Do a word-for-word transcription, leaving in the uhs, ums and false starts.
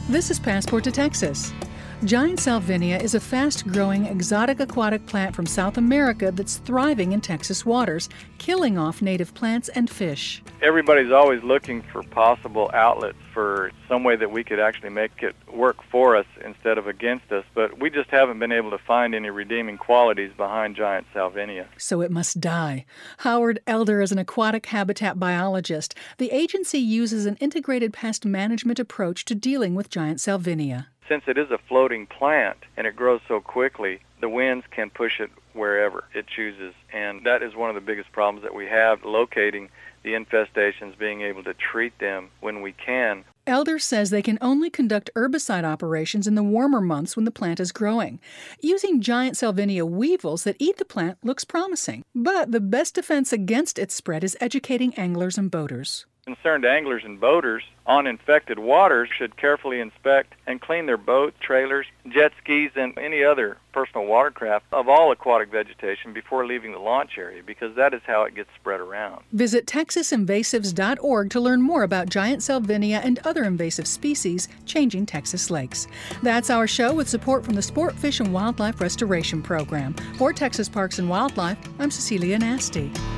This is Passport to Texas. Giant salvinia is a fast-growing exotic aquatic plant from South America that's thriving in Texas waters, killing off native plants and fish. Everybody's always looking for possible outlets for some way that we could actually make it work for us instead of against us, but we just haven't been able to find any redeeming qualities behind giant salvinia. So it must die. Howard Elder is an aquatic habitat biologist. The agency uses an integrated pest management approach to dealing with giant salvinia. Since it is a floating plant and it grows so quickly, the winds can push it wherever it chooses. And that is one of the biggest problems that we have, locating the infestations, being able to treat them when we can. Elder says they can only conduct herbicide operations in the warmer months when the plant is growing. Using giant salvinia weevils that eat the plant looks promising. But the best defense against its spread is educating anglers and boaters. Concerned anglers and boaters on infected waters should carefully inspect and clean their boats, trailers, jet skis, and any other personal watercraft of all aquatic vegetation before leaving the launch area, because that is how it gets spread around. Visit texas invasives dot org to learn more about giant salvinia and other invasive species changing Texas lakes. That's our show with support from the Sport, Fish, and Wildlife Restoration Program. For Texas Parks and Wildlife, I'm Cecilia Nasty.